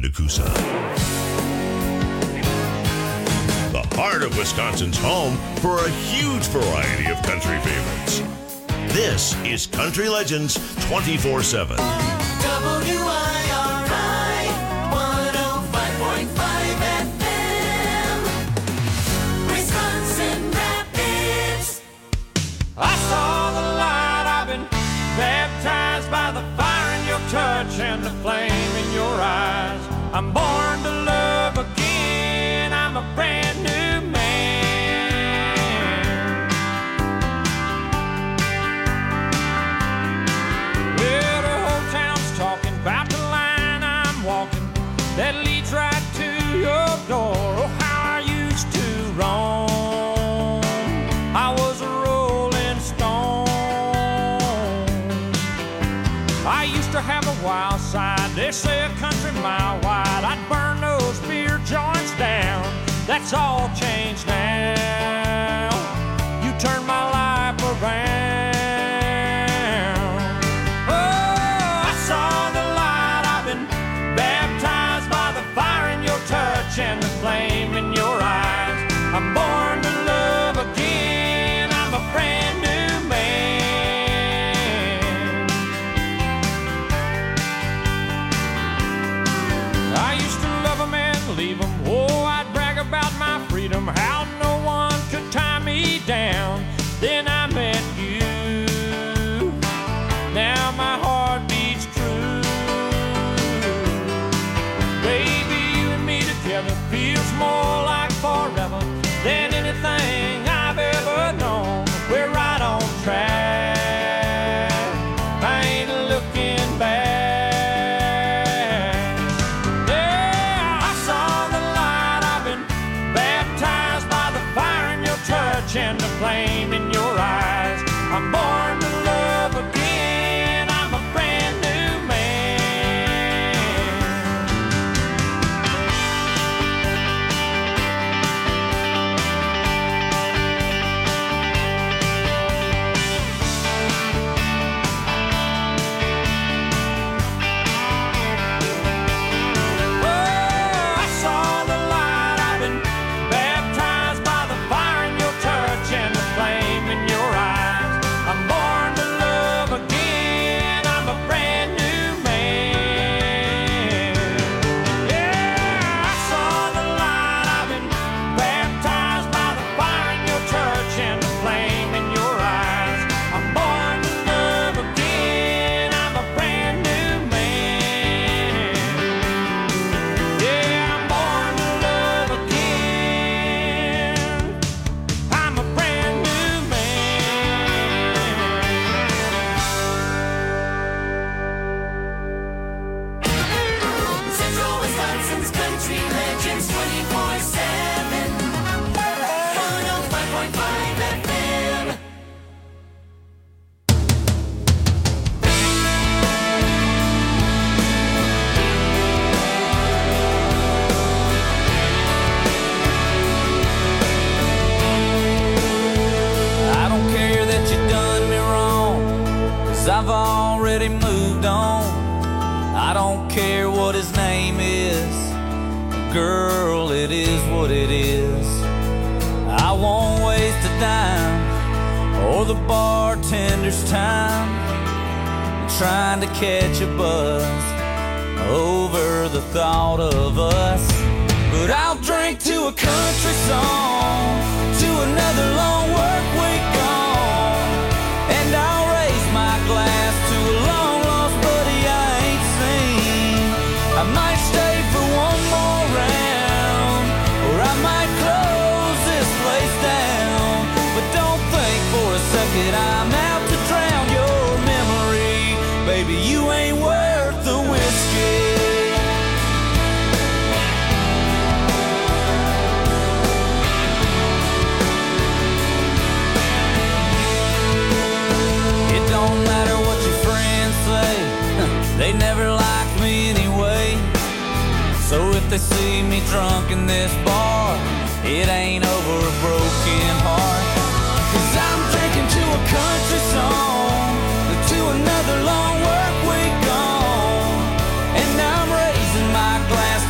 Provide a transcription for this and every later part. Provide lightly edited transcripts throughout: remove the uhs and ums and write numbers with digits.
to Coosa. The heart of Wisconsin's home for a huge variety of country favorites. This is Country Legends 24/7. WIRI 105.5 FM, Wisconsin Rapids. I saw the light, I've been baptized by the fire in your touch and the flame in your eyes. I'm born to love again, I'm a brand new man. Well, the whole town's talking about the line I'm walking that leads right to your door. Oh, how I used to roam, I was a rolling stone. I used to have a wild side, they say a country mile wide. I'd burn those beer joints down, that's all changed now. You turned my life around. Oh, I saw the light, I've been baptized by the fire in your touch and the flame in your eyes. I'm born to love again, I'm a brand new man. I used to love 'em and leave 'em. Oh, I'd brag about my freedom, how no one could tie me down. Then I met you, now my heart beats true. Baby, you and me together feels more like forever than anything I've ever known. We're right on track, I ain't looking back. Yeah, I saw the light, I've been baptized by the fire in your touch and the flame in your eyes. I'm born to love again, I'm a brand new man. Oh, I saw the light, I've been baptized by the fire in your touch and the flame in your eyes. I'm born to love again, I'm a brand new man. Yeah, I saw the light, I've been baptized by the fire in your touch and the flame in your eyes. I'm born to love again, I'm a brand new man. Yeah, I'm born to love again, I'm a brand new man. Central Wisconsin's Country Legends 24/7, 105.5 FM. I don't care that you done me wrong, 'cause I've already moved on. I don't care what his name is, girl, it is what it is. I won't waste a dime or the bartender's time trying to catch a buzz over the thought of us. But I'll drink to a country song, to another long work week gone, and I'll raise my glass to a long lost buddy I ain't seen. I might stay for one more round, or I might close this place down. But don't think for a second I'm out to drown your memory. Baby, you ain't worth the whiskey. It don't matter what your friends say, they never liked me anyway. So if they see me drunk in this bar, it ain't over a broken heart. 'Cause I'm drinking to a country song, to another long work week gone, and I'm raising my glass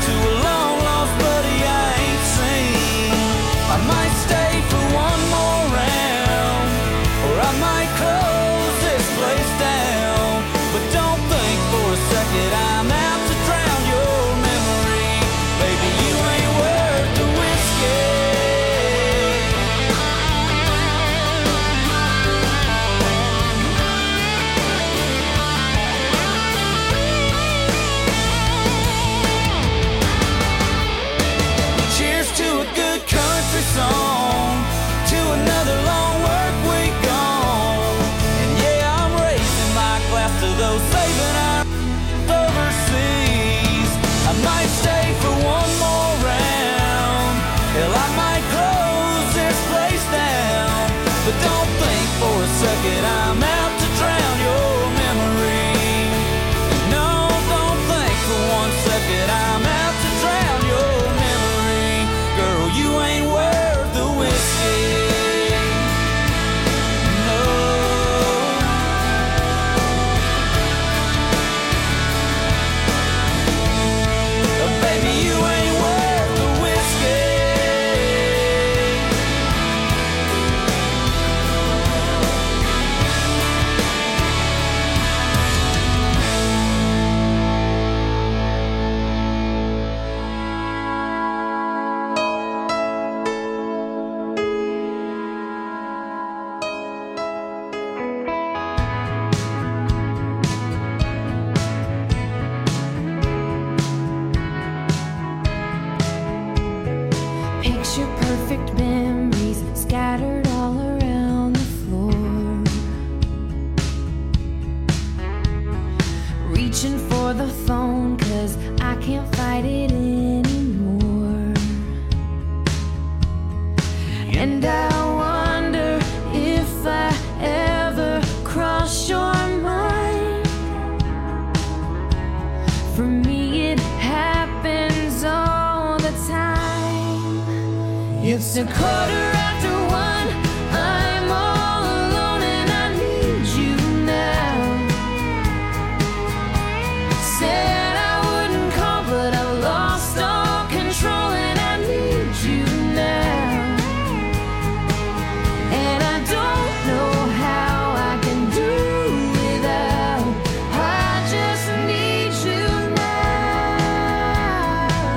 But don't think for a second I'm out to drown your memory. No, don't think for 1 second I'm out to drown your memory. Girl, you ain't worth the whiskey. No. Baby, you ain't worth the whiskey. Picture perfect memories scattered all around the floor. Reaching for the phone 'cause I can't fight it anymore. And I wonder if I ever cross your mind. For me it happens all the time. It's a 1:15. I'm all alone and I need you now. Said I wouldn't call, but I lost all control and I need you now. And I don't know how I can do without. I just need you now.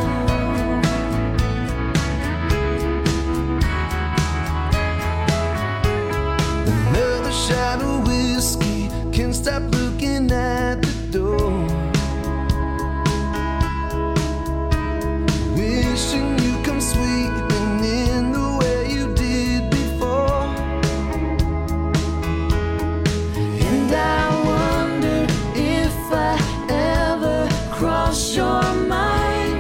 Another shot of whiskey, can't stop looking at the door. Wishing you come sweeping in the way you did before. And I wonder if I ever cross your mind.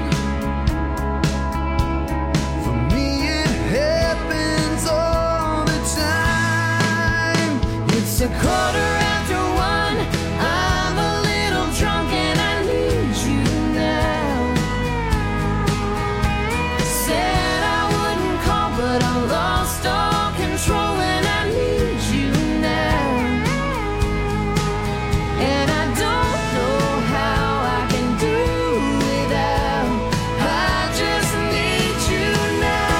For me it happens all the time. It's a 1:15. I'm a little drunk and I need you now. Said I wouldn't call, but I lost all control and I need you now. And I don't know how I can do without. I just need you now.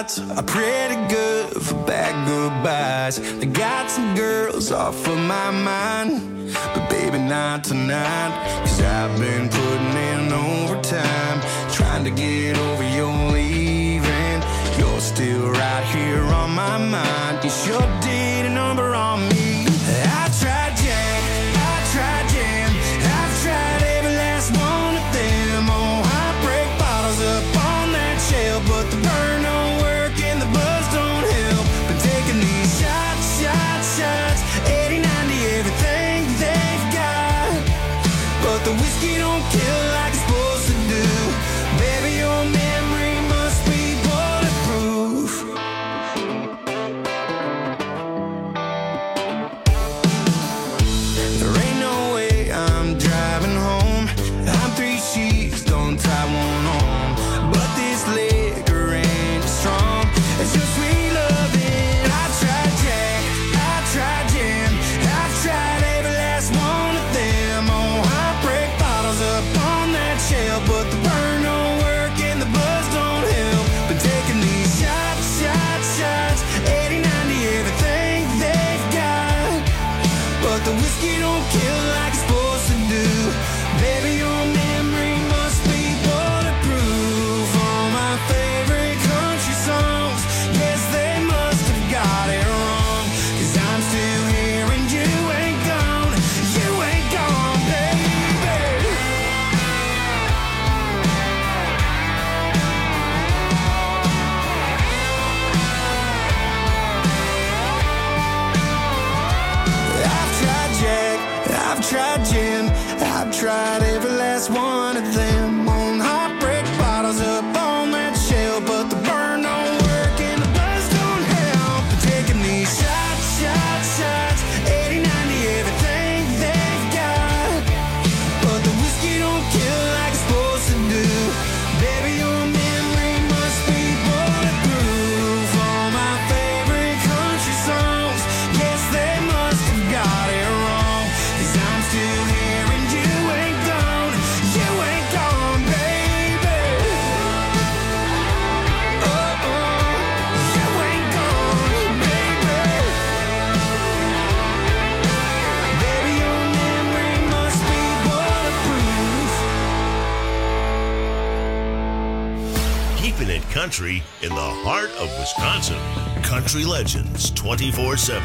odds are pretty good for bad goodbyes. I got some girls off of my mind, but baby not tonight. Cause I've been putting in overtime, trying to get over your leaving. You're still right here on my mind. You sure did a number on me. I tried Jack, I tried Jam, I've tried every last one of them. Oh, I break bottles up on that shelf, but the burn don't work and the buzz don't help. Been taking these shots, shots, shots, 80, 90, everything they've got, but the whiskey don't kill like it's supposed to do. Baby, your memory must be bulletproof. There ain't no way I'm driving home. I'm 3 sheets, don't tie one on, but this liquor ain't strong. It's your sweet loving. I tried Jack, I tried Jam, I've tried every last one of them. Oh, I break bottles up on that shelf, but the burn don't work and the buzz don't help. Been taking these shots, shots, shots, 80, 90, everything they've got, but the whiskey don't kill like it's supposed to do. Baby, your memory must be bulletproof. All my favorite country songs, yes, they must have got it wrong. Cause I'm still here and you ain't gone, baby. I've tried Jack, I've tried Jim, I've tried every last one of them. On heartbreak bottles up on that shelf, but the burn don't work and the buzz don't help. Been taking these shots, shots, shots, 80, 90, everything they've got, but the whiskey don't kill like it's supposed to do. Baby, your memory must be bulletproof. All my favorite country songs, yes, they must have got it wrong. Cause I'm still here and you ain't gone, baby. Oh, you ain't gone, baby. Baby, your memory must be bulletproof. Keeping it country in the heart of Wisconsin. Country Legends 24/7.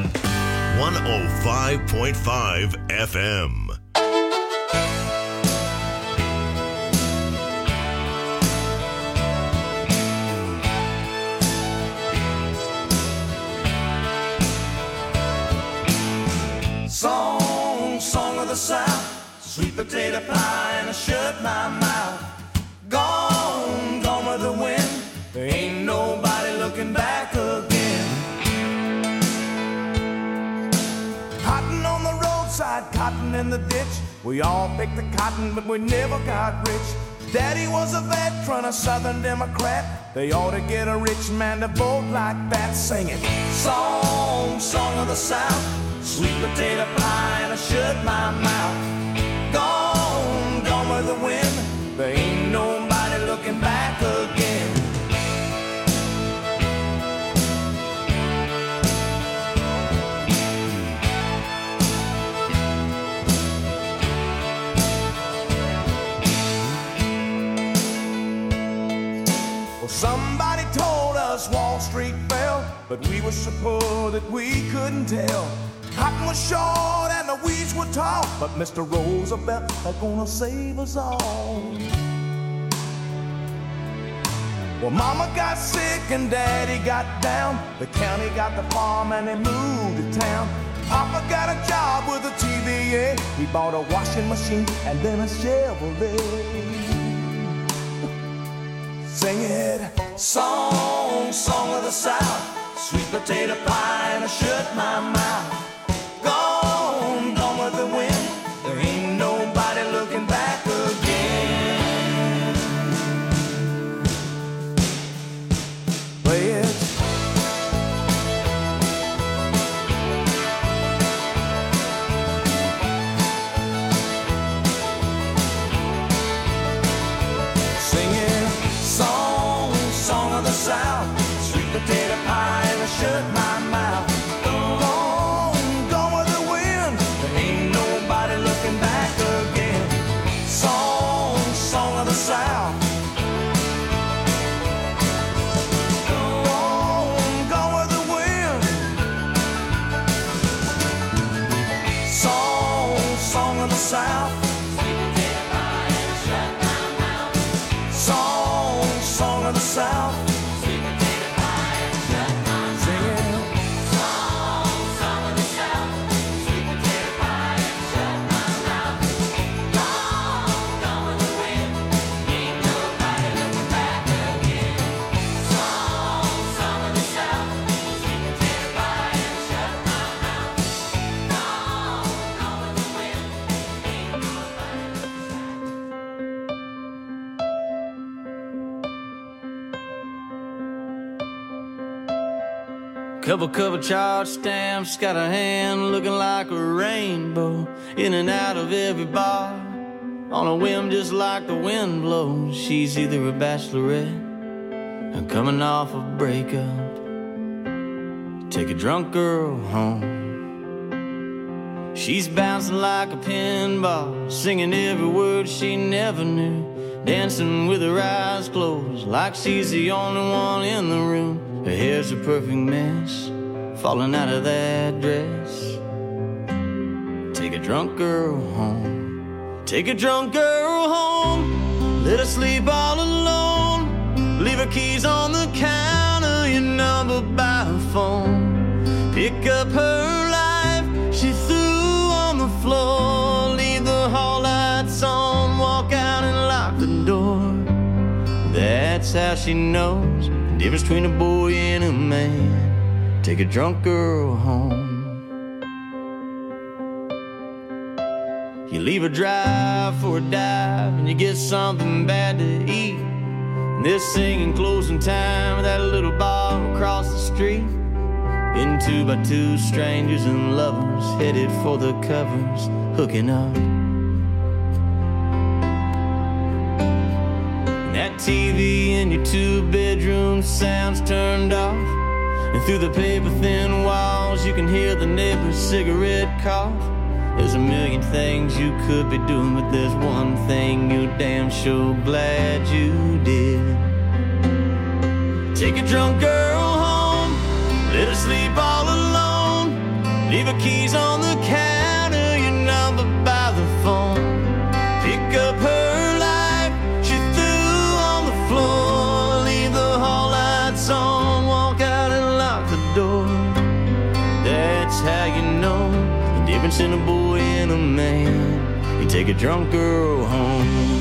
105.5 FM. Song of the South, sweet potato pie and I shut my mouth. Gone, gone with the wind, there ain't nobody looking back again. Cotton on the roadside, cotton in the ditch. We all picked the cotton, but we never got rich. Daddy was a veteran, a Southern Democrat. They ought to get a rich man to vote like that, singing song of the South, sweet potato pie and I shut my mouth. Gone, gone with the wind, there ain't nobody looking back again. Well, somebody told us Wall Street fell, but we were so poor that we couldn't tell. Cotton was short and the weeds were tall, but Mr. Roosevelt is gonna save us all. Well, Mama got sick and Daddy got down. The county got the farm and they moved to town. Papa got a job with a TVA. He bought a washing machine and then a Chevrolet. Sing it, song of the South, sweet potato pie and I shut my mouth. Gone, gone with the wind, there ain't nobody looking back again. Play it. Singing, song of the South, of the South. Song of the South. Couple cover charge stamps, got a hand looking like a rainbow. In and out of every bar, on a whim just like the wind blows. She's either a bachelorette or coming off a breakup. Take a drunk girl home. She's bouncing like a pinball, singing every word she never knew, dancing with her eyes closed like she's the only one in the room. Her hair's a perfect mess, falling out of that dress. Take a drunk girl home. Take a drunk girl home. Let her sleep all alone. Leave her keys on the counter, your number by her phone. Pick up her life she threw on the floor. Leave the hall lights on, walk out and lock the door. That's how she knows the difference between a boy and a man. Take a drunk girl home. You leave her drive for a dive, and you get something bad to eat. And they're singing closing time at that little bar across the street. In 2 by 2 strangers and lovers headed for the covers, hooking up. That TV in your 2-bedroom sounds turned off, and through the paper-thin walls you can hear the neighbor's cigarette cough. There's a million things you could be doing, but there's one thing you're damn sure glad you did. Take a drunk girl home, let her sleep all alone. Leave her keys on the counter, your number by the phone. Pick up her life she threw on the floor. Leave the hall lights on, walk out and lock the door. That's how you know the difference in a boy and a man. You take a drunk girl home.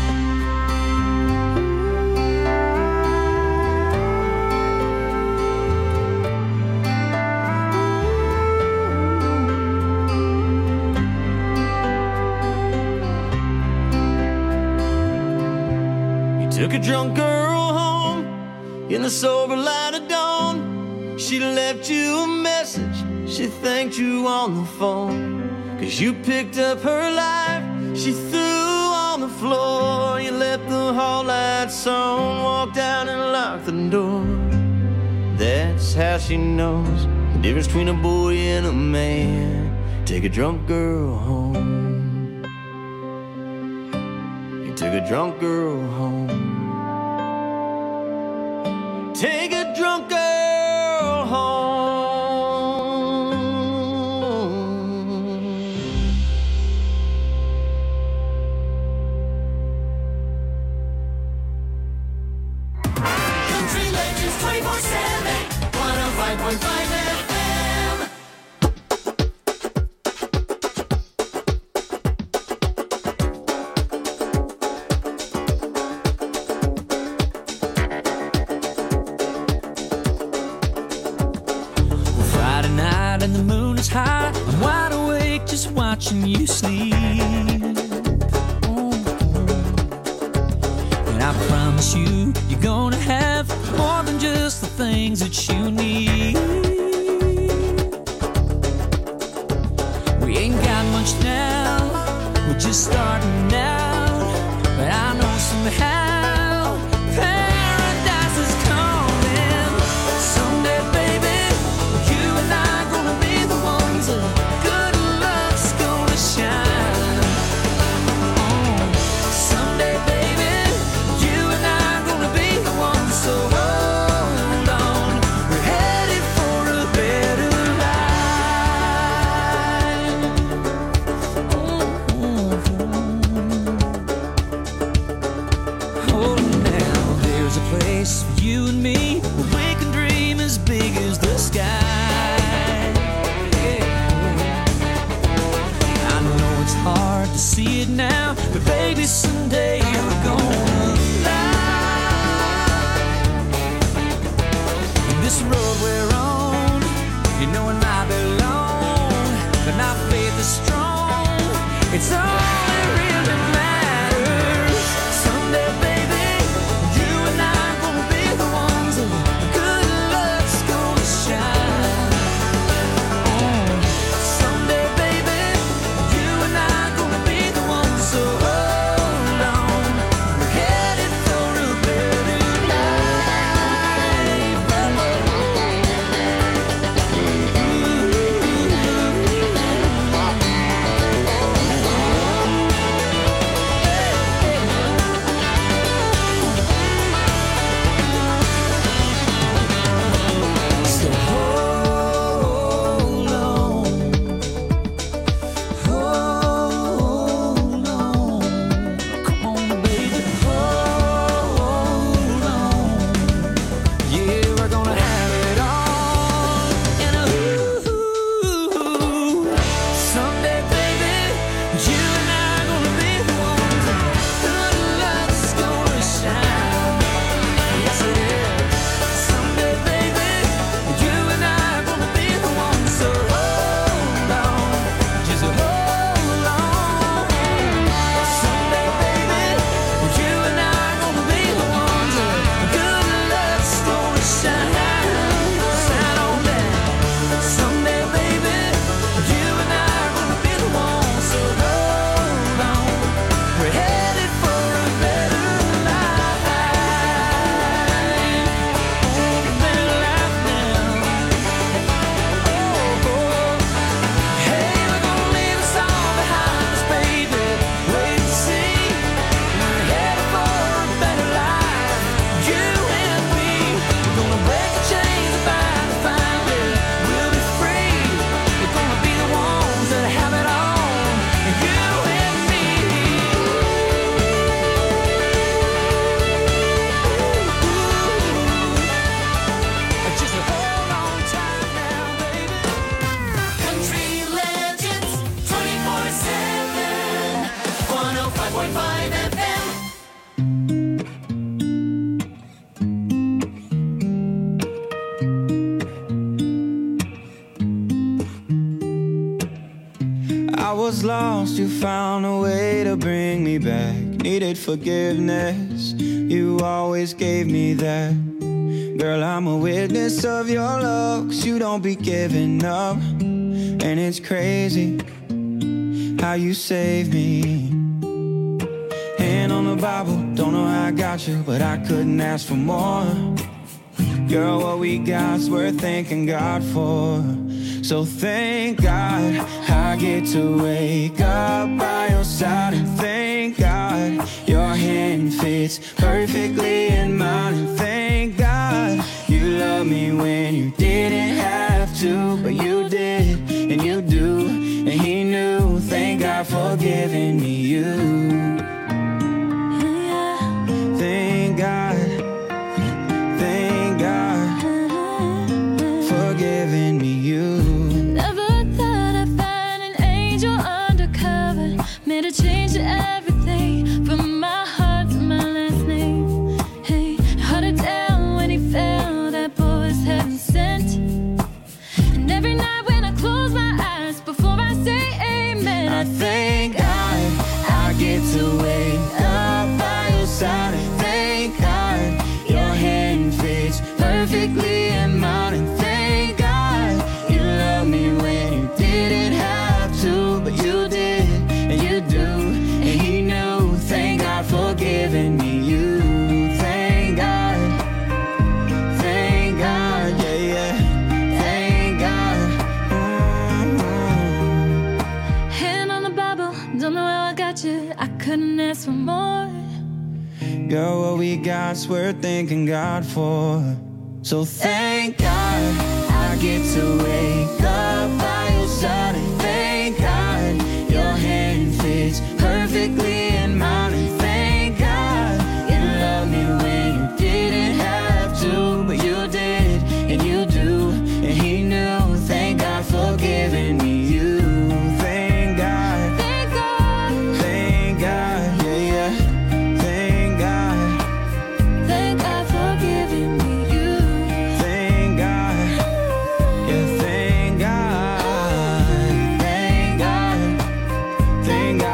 Took a drunk girl home in the sober light of dawn. She left you a message, she thanked you on the phone. 'Cause you picked up her life, she threw on the floor. You left the hall lights on, walked out and locked the door. That's how she knows the difference between a boy and a man. Take a drunk girl home. You took a drunk girl home. Take a drunk girl home. Country Legends 24/7, 105.5 FM. Friday night and the moon is high, I'm wide awake just watching you sleep. And I promise you, you're gonna have more than just the things that you need. We ain't got much now, we're just starting out, but I know somehow paradise is coming. Someday, baby, you and I gonna be the ones that good luck's gonna shine on. Someday, baby, you and I gonna be the ones, so hold on. We're headed for a better life. it's hard to see it now, but baby, someday we're gonna fly. This road we're on, you know it might be long, but my faith is strong. It's all that really matters. Someday, baby, you and I are gonna be the ones that good luck's gonna shine. Someday, baby, you and I are gonna be the ones, so hold on. We're headed for a better So hold on, hold on. Come on, baby, hold on. Yeah, we're gonna have it all. And someday, baby, you and I are gonna be the ones. Good luck's gonna shine. Yes, it is. Someday, baby, you and I are gonna be the ones. So hold on, just hold on. Someday, baby, you and I are gonna be the ones. Good luck's gonna shine. Shine on down. Someday, baby, you and I are gonna be the ones. So hold on, we're headed for a better life. Better life now. Hey, we're gonna leave us all behind us, baby. Wait and see. We're headed for a better life. You and me. We're gonna break the chains and find it. We'll be free. We're gonna be the ones that have it all. You and me. Just hold on tight now, baby. Country Legends 24/7. 105.5 FM. I was lost, you found a way to bring me back. Needed forgiveness, you always gave me that. Girl, I'm a witness of your love, 'cause you don't be giving up. And it's crazy how you saved me. Hand on the Bible, don't know how I got you, but I couldn't ask for more. Girl, what we got's worth thanking God for. So thank God I get to wake up by your side, and thank God your hand fits perfectly in mine, and thank God you love me when you didn't have to, but you did, and you do, and he knew. Thank God for giving me you. Thank God for giving me you. Never thought I'd find an angel undercover. Made a change to everything, from my heart to my last name. Hey, held it down when he fell, that boy was heaven sent. And every night when I close my eyes, before I say amen, I thank God I get to wake up by your side, and thank God your hand fits perfectly in mine, and thank God you love me when you didn't have to, but you did, and you do, and he knew. Thank God for giving me you. Thank God, yeah, yeah. Thank God. hand on the Bible, don't know how I got you. I couldn't ask for more. Girl, what we got's worth thanking God for. So thank God I get to wake up by your side, and thank God your hand fits perfectly in mine, and thank God you love me when you didn't have to, but you did, and you do, and he knew. Thank God for giving me you. Thank God. Thank God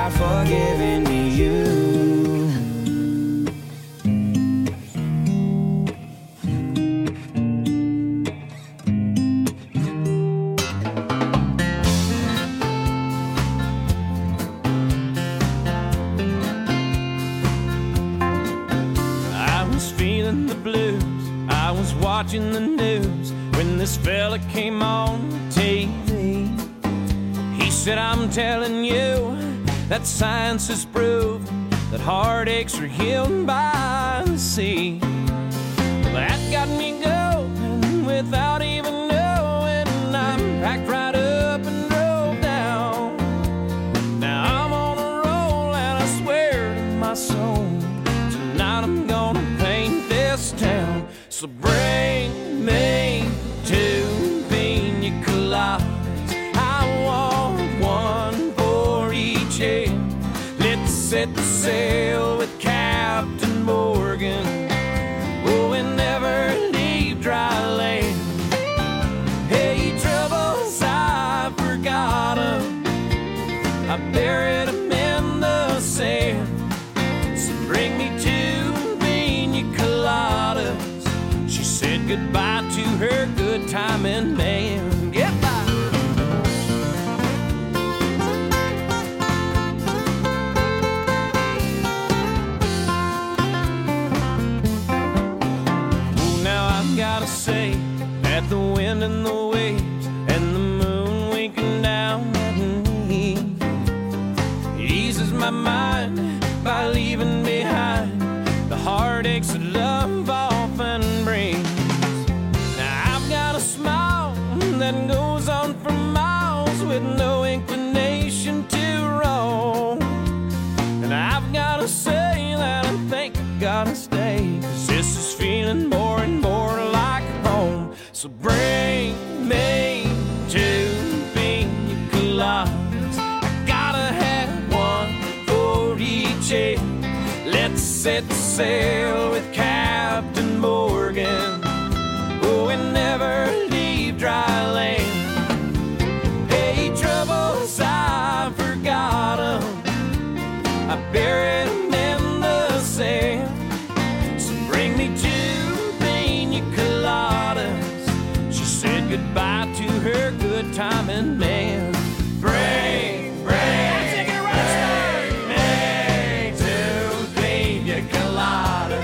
start forgiving you. Watching the news when this fella came on TV. He said, I'm telling you that science has proved that heartaches are healed by the sea. Well, that got me going without even knowing. I packed right up and drove down. Now I'm on a roll and I swear to my soul, tonight I'm gonna paint this town. So bring me two pina coladas. I want one for each head. Let's set the sail with Captain Morgan. Oh, and never leave dry land. Hey, troubles, I forgot 'em. I buried 'em in the sand. So bring me two pina coladas. Said goodbye to her good timing man. Goodbye. Oh, now I've gotta say that the wind and the waves and the moon winking down at me eases my mind by leaving behind the heartaches that love often brings. Smile that goes on for miles with no inclination to roam. And I've gotta say that I think I gotta stay, 'cause this is feeling more and more like home. So bring me two pina coladas. I gotta have one for each head. Let's set sail with Captain Morgan. Oh, and never leave dry land. Hey, troubles, I forgot 'em. I buried 'em in the sand. So bring me two pina coladas. She said goodbye to her good timing man. Bring me two pina coladas.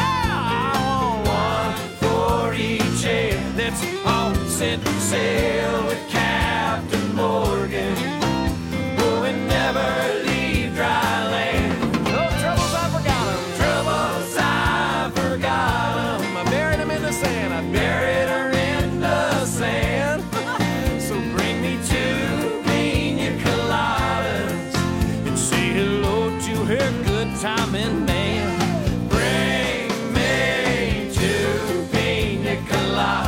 Let's all set sail with Captain Morgan. Oh, and never leave dry land. Oh, troubles, I forgot 'em. Troubles, I forgot 'em. I buried 'em in the sand. I buried her in the sand. So bring me two pina coladas and say hello to her good timing man. Bring me two pina coladas.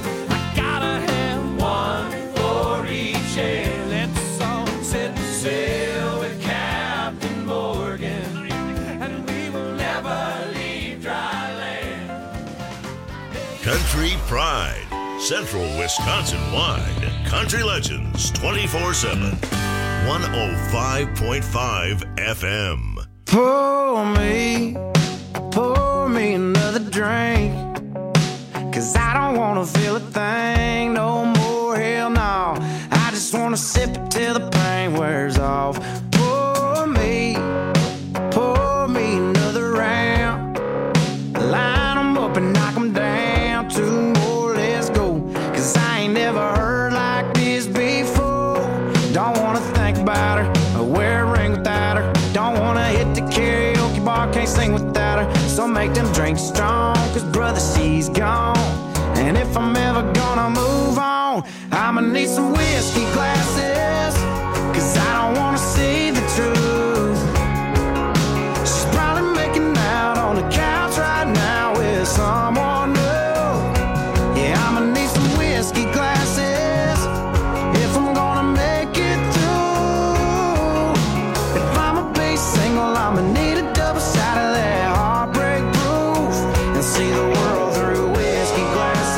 Let's all set sail with Captain Morgan, and we will never leave dry land. Country Pride, Central Wisconsin-wide. Country Legends 24/7. 105.5 FM. Pour me another drink, 'cause I don't wanna feel a thing no more, hell no. I just wanna sip it till the pain wears off. Pour me another round. Line 'em up and knock 'em down. Two more, let's go, 'cause I ain't never heard like this before. Don't wanna think about her or wear a ring without her. Don't wanna hit the karaoke bar, can't sing without her. So make them drinks strong, 'cause brother, she's gone. And if I'm ever gonna move on, I'ma need some whiskey glasses, 'cause I don't wanna see the truth. She's probably making out on the couch right now with someone new. Yeah, I'ma need some whiskey glasses if I'm gonna make it through. If I'ma be single, I'ma need a double shot of that heartbreak proof and see the world through whiskey glasses.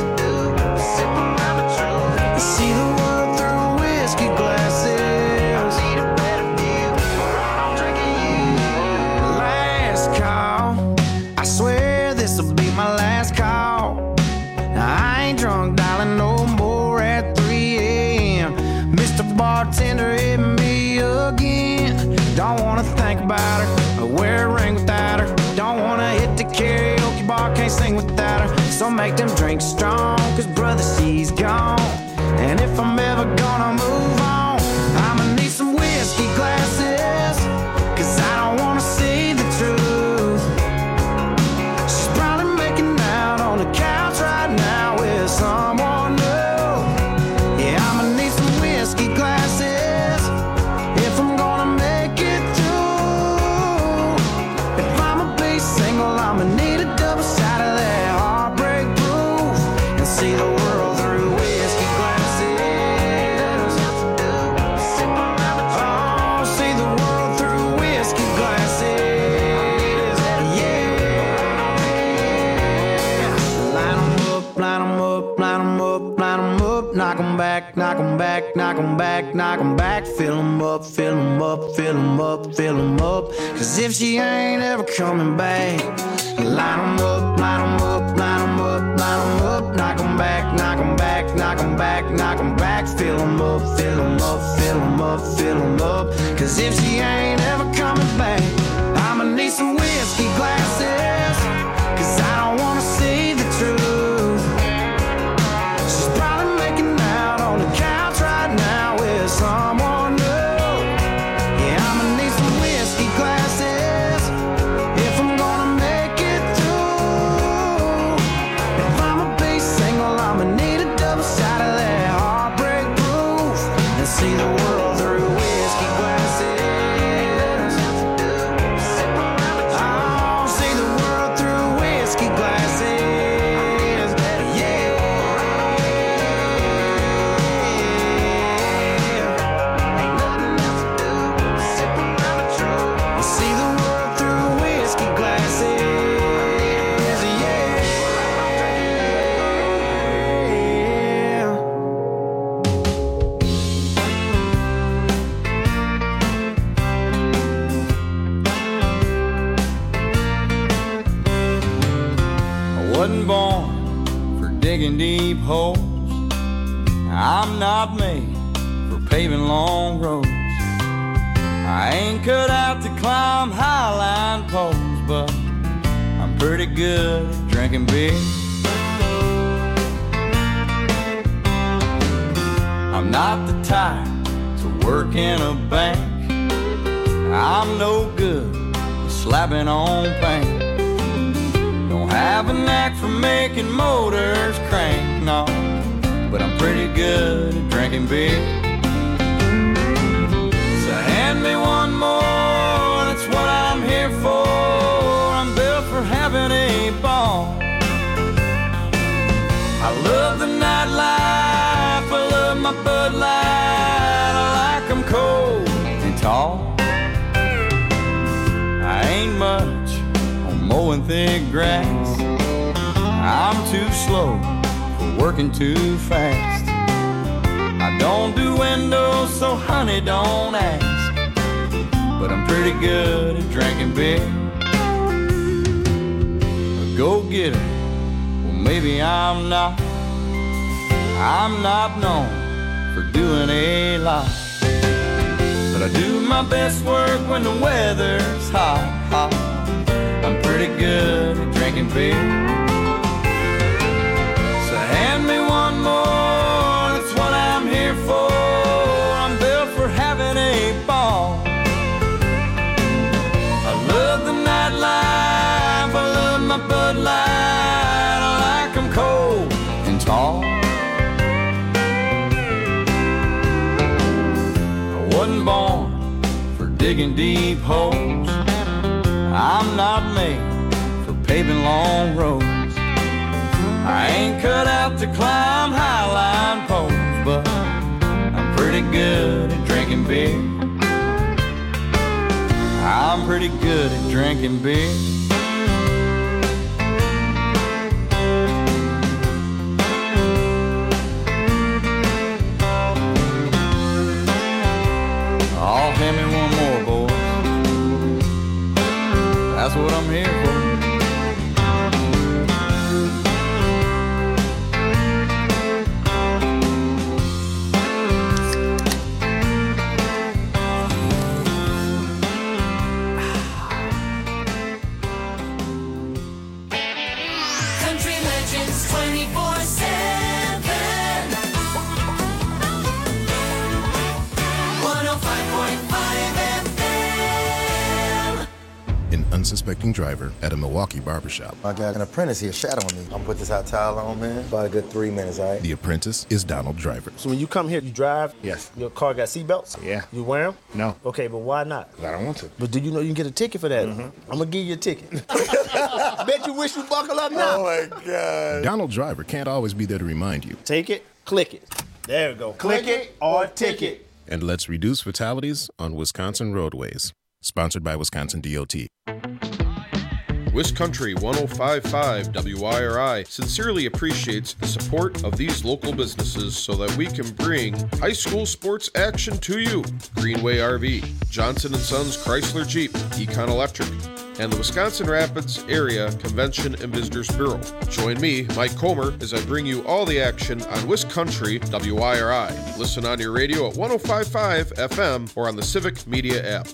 See the world through whiskey glasses. hit me again. Don't wanna think about her or wear a ring without her. Don't wanna hit the karaoke bar, can't sing without her. So make them drinks strong, cause brother, she's gone. And if I'm ever gonna move on, I'ma need some whiskey glasses, cause I don't wanna see the truth. She's probably making out on the couch right now with someone new. Yeah, I'ma need some whiskey glasses if I'm gonna make it through. If I'ma be single, I'ma need a double shot of that heartbreak proof and see the world through whiskey glasses. Oh, see the world through whiskey glasses. Yeah. Line 'em up, line 'em up, line 'em up, line 'em up. Knock 'em back, knock 'em back, knock 'em back, knock 'em back. Fill 'em up, fill 'em up, fill 'em up, fill 'em up. Cause if she ain't ever coming back, line 'em up, line 'em up, line 'em up, line 'em up. Knock 'em back, knock 'em back, knock 'em back, knock 'em back. Fill 'em up, fill 'em up, fill 'em up, fill 'em up. Cause if she ain't ever coming back, I'ma need some whiskey glasses, cause I don't wanna see the truth. She's probably making out on the couch right now with someone new. Yeah, I'ma need some whiskey glasses if I'm gonna make it through. If I'ma be single, I'ma need a double shot of that heartbreak proof and see the world through whiskey glasses. Oh, see the world through whiskey glasses. Yeah. Ain't nothing else to do, sip around the truth. See the world through whiskey glasses. Yeah. I wasn't born for digging deep holes. I'm not made for paving long roads. I ain't cut out to climb highline poles, but I'm pretty good at drinking beer. I'm not the type to work in a bank. I'm no good at slapping on paint. Don't have a knack for making motors crank, no, but I'm pretty good at drinking beer. So hand me one more, that's what I'm here for. I'm built for having a ball. I love the nightlife, I love my Bud Light. I like 'em cold and tall. I ain't much on mowing thick grass. I'm too slow for working too fast. I don't do windows, so honey, don't ask. But I'm pretty good at drinking beer. A go-getter, well maybe I'm not. I'm not known for doing a lot, but I do my best work when the weather's hot, hot. I'm pretty good at drinking beer. So hand me one more, that's what I'm here for. I'm built for having a ball. I love the nightlife, I love my Bud Light. I like 'em cold and tall. I wasn't born for digging deep holes. I'm not made for paving long roads. I ain't cut out to climb highline poles, but I'm pretty good at drinking beer. I'm pretty good at drinking beer. Oh, hand me one more, boys. That's what I'm here for. unsuspecting driver at a Milwaukee barbershop. I got an apprentice here shadowing me. I'm gonna put this hot towel on, man. About a good 3 minutes, all right? The apprentice is Donald Driver. So when you come here, you drive? Yes. Your car got seatbelts? Yeah. You wear them? No. Okay, but why not? I don't want to. But do you know you can get a ticket for that? I'm gonna give you a ticket. Bet you wish you buckle up now. Oh, my God. Donald Driver can't always be there to remind you. Take it, click it. There we go. Click it or ticket. And let's reduce fatalities on Wisconsin roadways. Sponsored by Wisconsin DOT. WisCountry 105.5 WIRI sincerely appreciates the support of these local businesses so that we can bring high school sports action to you. Greenway RV, Johnson & Sons Chrysler Jeep, Econ Electric, and the Wisconsin Rapids Area Convention and Visitors Bureau. Join me, Mike Comer, as I bring you all the action on WisCountry WIRI. Listen on your radio at 105.5 FM or on the Civic Media app.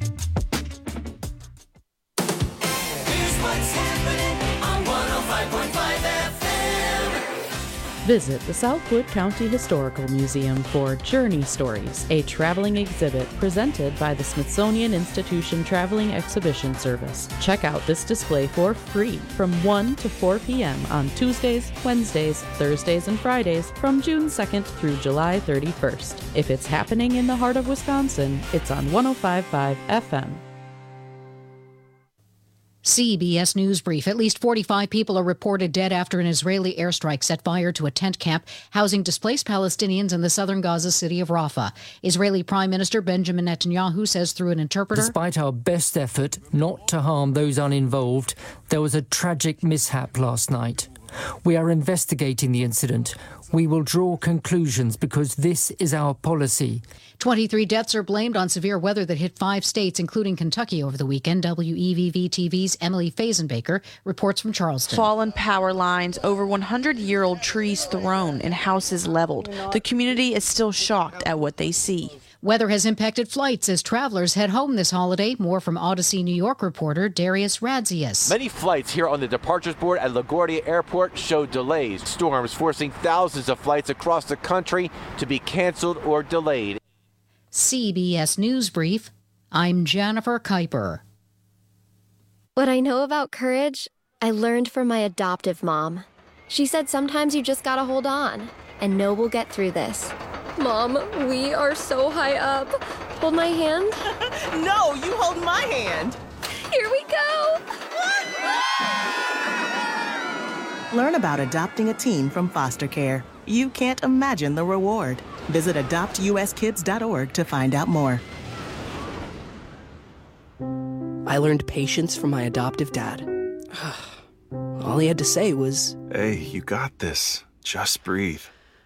Here's what's happening on 105.5 FM. Visit the Southwood County Historical Museum for Journey Stories, a traveling exhibit presented by the Smithsonian Institution Traveling Exhibition Service. Check out this display for free from 1 to 4 p.m. on Tuesdays, Wednesdays, Thursdays, and Fridays from June 2nd through July 31st. If it's happening in the heart of Wisconsin, it's on 105.5 FM. CBS News Brief. At least 45 people are reported dead after an Israeli airstrike set fire to a tent camp housing displaced Palestinians in the southern Gaza city of Rafah. Israeli Prime Minister Benjamin Netanyahu says through an interpreter, "Despite our best effort not to harm those uninvolved, there was a tragic mishap last night. We are investigating the incident. We will draw conclusions because this is our policy." 23 deaths are blamed on severe weather that hit 5 states, including Kentucky, over the weekend. WEVV-TV's Emily Fazenbaker reports from Charleston. Fallen power lines, over 100-year-old trees thrown, and houses leveled. The community is still shocked at what they see. Weather has impacted flights as travelers head home this holiday. More from Odyssey New York reporter Darius Radzius. Many flights here on the departures board at LaGuardia Airport show delays. Storms forcing thousands of flights across the country to be canceled or delayed. CBS News Brief. I'm Jennifer Kuiper. What I know about courage, I learned from my adoptive mom. She said sometimes you just gotta hold on and know we'll get through this. Mom, we are so high up. Hold my hand. No, you hold my hand. Here we go. Learn about adopting a teen from foster care. You can't imagine the reward. Visit adoptuskids.org to find out more. I learned patience from my adoptive dad. All he had to say was, "Hey, you got this. Just breathe."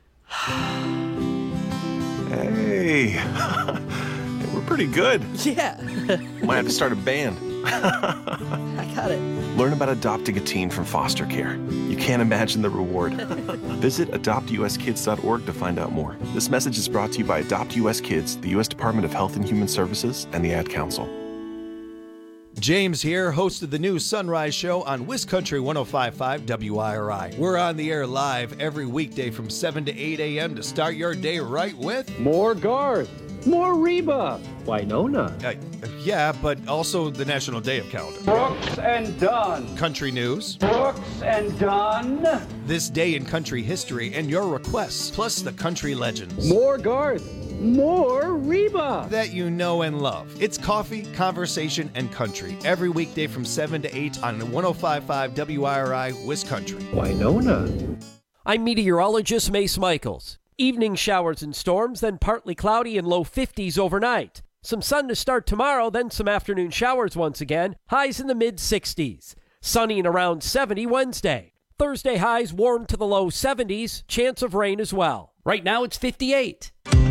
Hey, we're pretty good. Yeah. Might have to start a band. I got it. Learn about adopting a teen from foster care. You can't imagine the reward. Visit adoptuskids.org to find out more. This message is brought to you by Adopt US Kids, the U.S. Department of Health and Human Services, and the Ad Council. James here, host of the new Sunrise Show on WisCountry 105.5 WIRI. We're on the air live every weekday from 7 to 8 a.m. to start your day right with more Garth, more Reba, Winona. Yeah, but also the National Day of Calendar. Brooks and Dunn. Country news. Brooks and Dunn. This day in country history and your requests, plus the country legends. More Garth. More Reba that you know and love. It's coffee, conversation, and country every weekday from 7 to 8 on 105.5 WIRI WisCountry. Winona. I'm meteorologist Mace Michaels. Evening showers and storms, then partly cloudy and low 50s overnight. Some sun to start tomorrow, then some afternoon showers once again. Highs in the mid-60s. Sunny and around 70 Wednesday. Thursday highs warm to the low 70s. Chance of rain as well. Right now it's 58.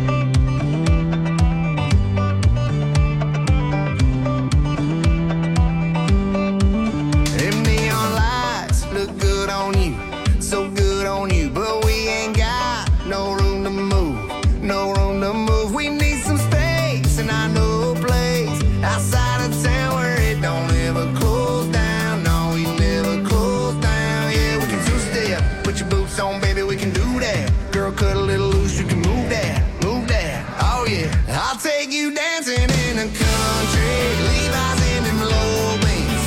Look good on you, so good on you, but we ain't got no room to move, no room to move. We need some space, and I know a place outside of town where it don't ever close down. No, we never close down. Yeah, we can two-step, put your boots on, baby, we can do that. Girl, cut a little loose, you can move that, move that. Oh yeah, I'll take you dancing in the country, Levi's in them low beams.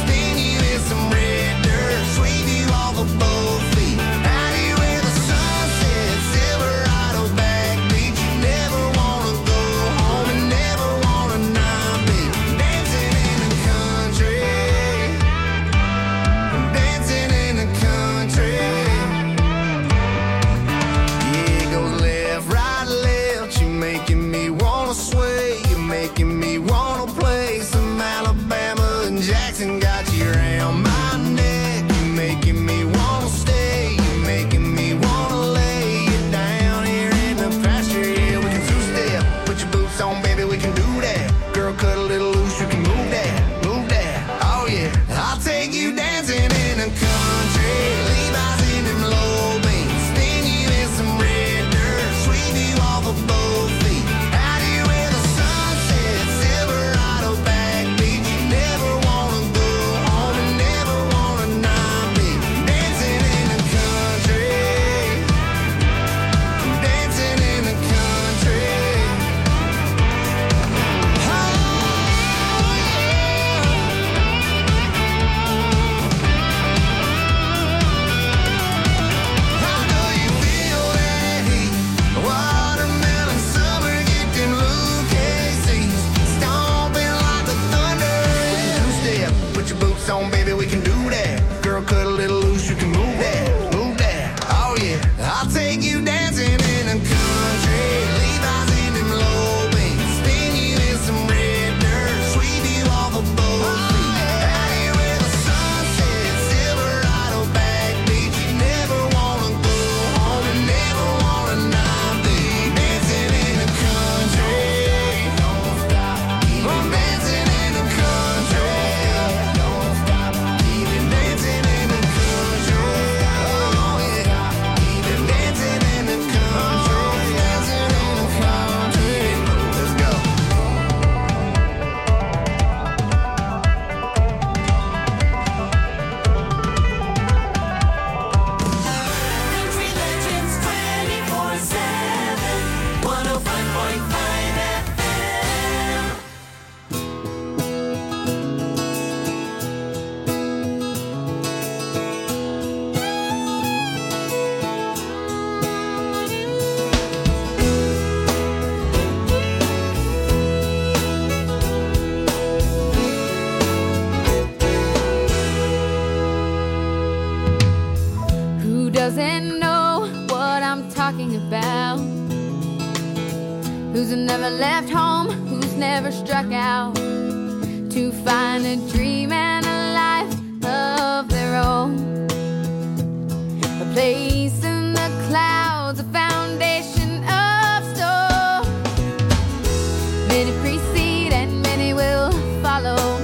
never left home, who's never struck out to find a dream and a life of their own. A place in the clouds, a foundation of stone. Many precede and many will follow.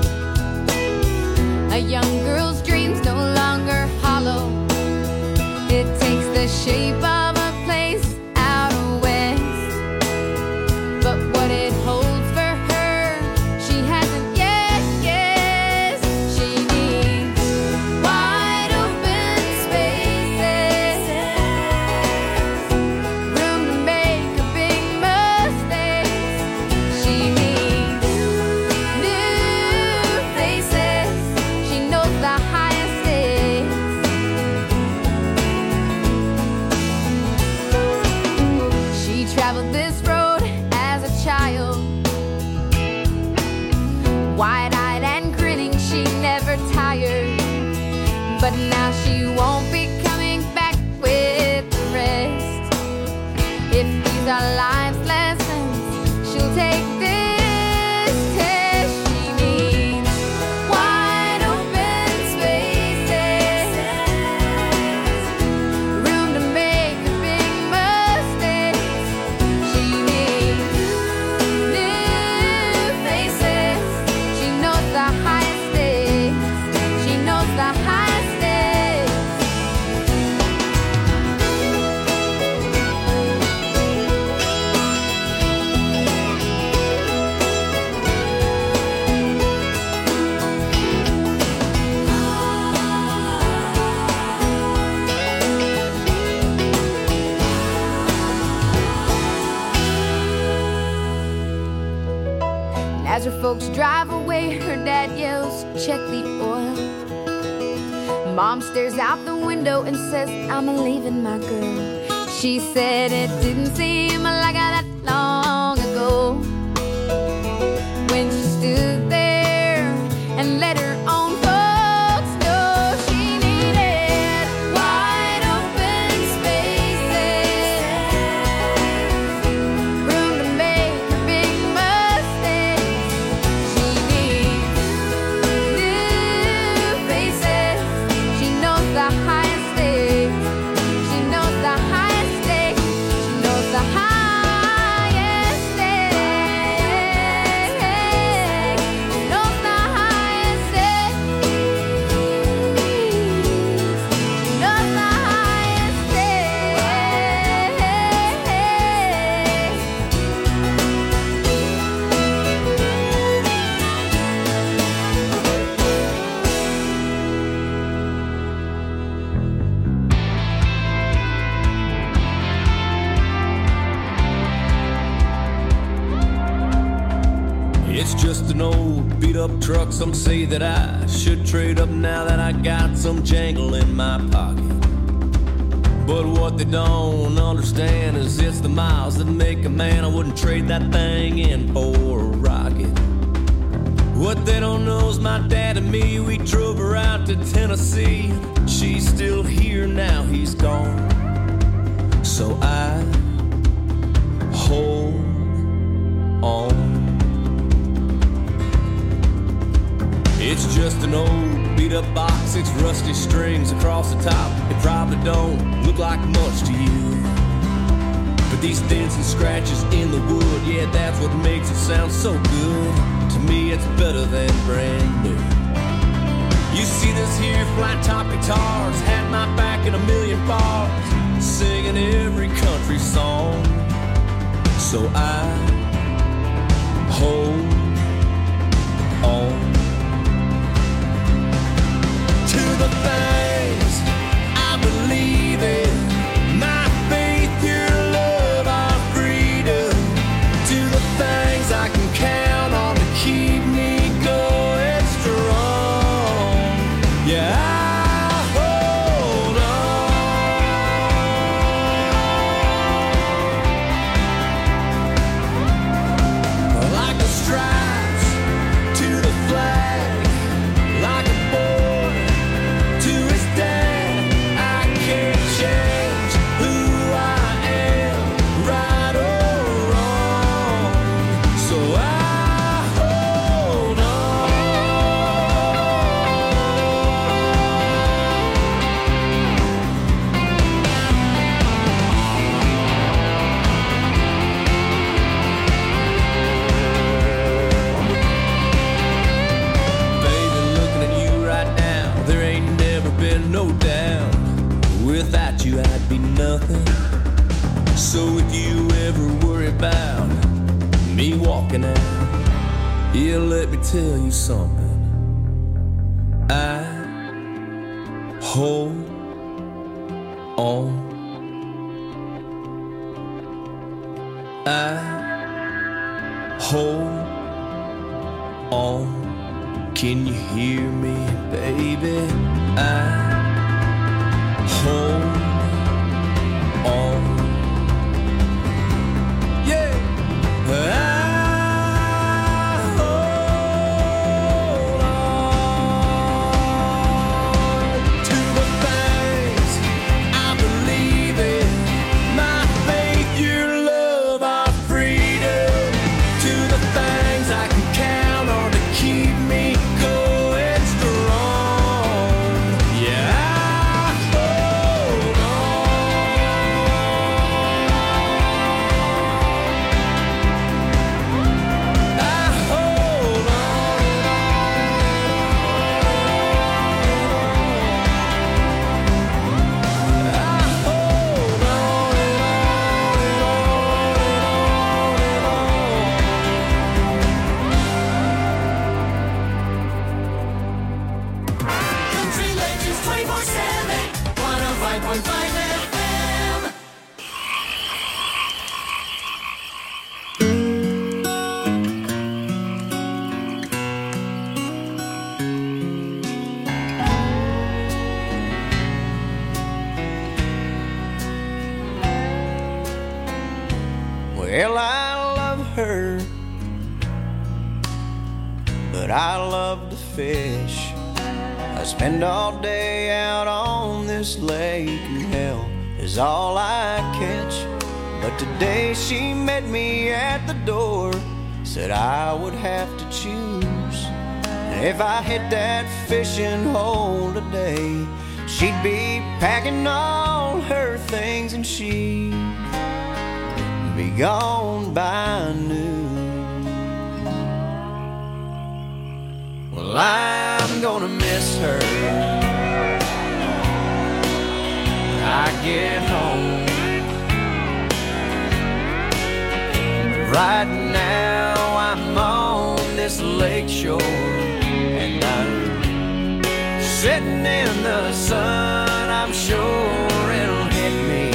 A young girl's dreams no longer hollow. It takes the shape of a place out west, but what it holds for her, she hasn't yet guessed. She needs wide open spaces, room to make a big mistakes. She needs new faces. She knows the highest stakes. She traveled this road as a child, wide-eyed and grinning, she never tired. But now she won't be coming back with the rest. If these are life's lessons, she'll take this test. She needs wide open spaces, room to make a big mistakes. She needs new faces. She knows the highest stakes. She knows the highest stakes. And as her folks drive away, her dad yells, "Check the oil." Mom stares out the window and says, "I'm leaving my girl." She said it didn't seem like that long ago, when she stood there and let her own folks know she needed wide open spaces, room to make her big mistakes. She needs new faces. She knows the highest stakes. She knows the highest stakes. She knows the highest stakes. She knows the highest stakes. She knows the highest stakes. It's just an old beat up truck. Some say that I should trade up now that I got some jangle in my pocket. But what they don't understand is it's the miles that make a man. I wouldn't trade that thing in for a rocket. What they don't know is my dad and me, we drove her out to Tennessee. She's still here now, he's gone. So I hold on. It's just an old beat up box, 6 rusty strings across the top. It probably don't look like much to you, but these dents and scratches in the wood, yeah, that's what makes it sound so good. To me it's better than brand new. You see this here flat top guitars had my back in a million bars, singing every country song. So I hold on to the things I believe in, my faith, your love, our freedom, to the things I can count on to keep me going strong. Yeah, I hold on like a strike Yeah, let me tell you something. I hold on. I hold on. Can you hear me, baby? I hold on. Yeah. Country Legends 24/7, 105.5 FM. Well, I love her, but I love to fish. I spend all day out on this lake, and hell is all I catch. But today she met me at the door, said I would have to choose. And if I hit that fishing hole today, she'd be packing all her things and she'd be gone by noon. Well, I'm gonna miss her when I get home. Right now I'm on this lake shore, and I'm sitting in the sun. I'm sure it'll hit me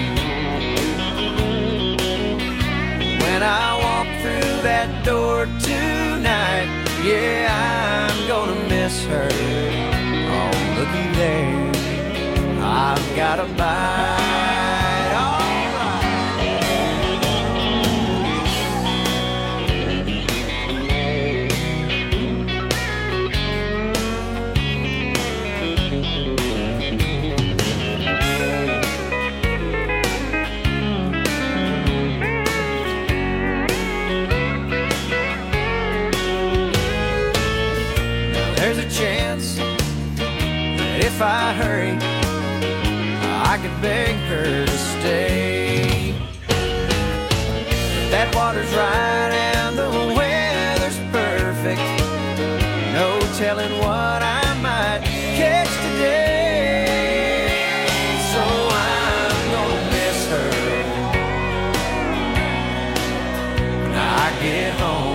when I walk through that door tonight. Yeah, I'm gonna miss her. Oh, looky there, I've got a bite. All there's a chance that if I hurry, I could beg her to stay. That water's right and the weather's perfect. No telling what I might catch today. So I'm gonna miss her when I get home.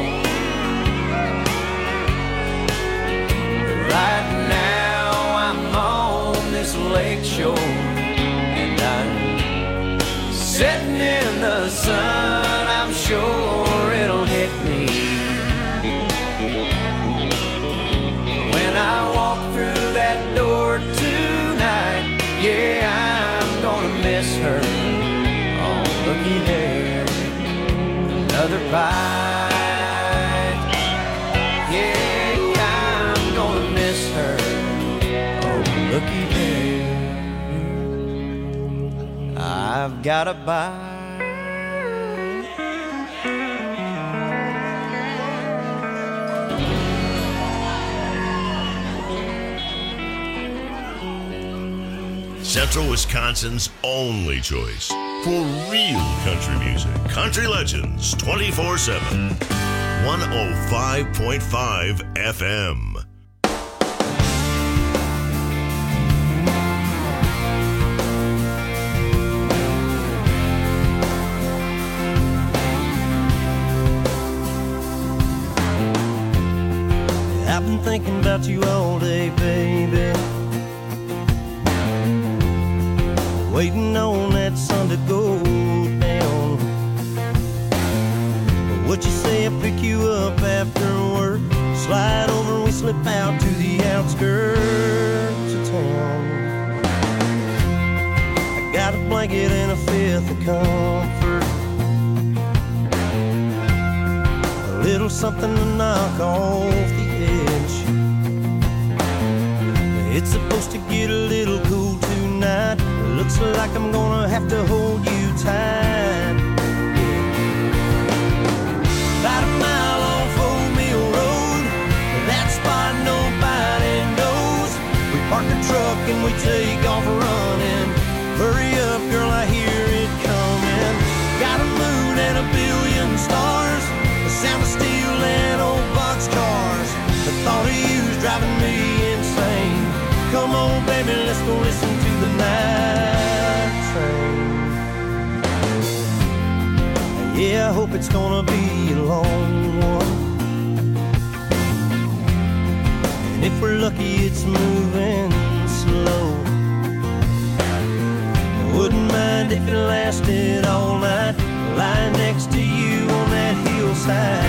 Right now I'm on this lake shore, and I'm sitting in the sun. I'm sure it'll hit me when I walk through that door tonight. Yeah, I'm gonna miss her. Oh, looky there, another bite. Yeah, I'm gonna miss her. Oh, looky there, I've got a bite. Central Wisconsin's only choice for real country music. Country Legends 24/7. 105.5 FM. thinking about you all day, baby. Waiting on that sun to go down. What you say I pick you up after work? Slide over and we slip out to the outskirts of town. I got a blanket and a fifth of comfort, a little something to knock off the edge. It's supposed to get a little cool tonight. It looks like I'm gonna have to hold you tight. About a mile off Old Mill Road, that spot nobody knows. We park the truck and we take off running. Hurry up, girl, I hear it coming. Got a moon and a billion stars, the sound of steel and old boxcars. The thought of you's driving me insane. Come on, baby, let's go listen to the night train. Yeah, I hope it's gonna be a long one, and if we're lucky it's moving slow. Wouldn't mind if it lasted all night, lying next to you on that hillside.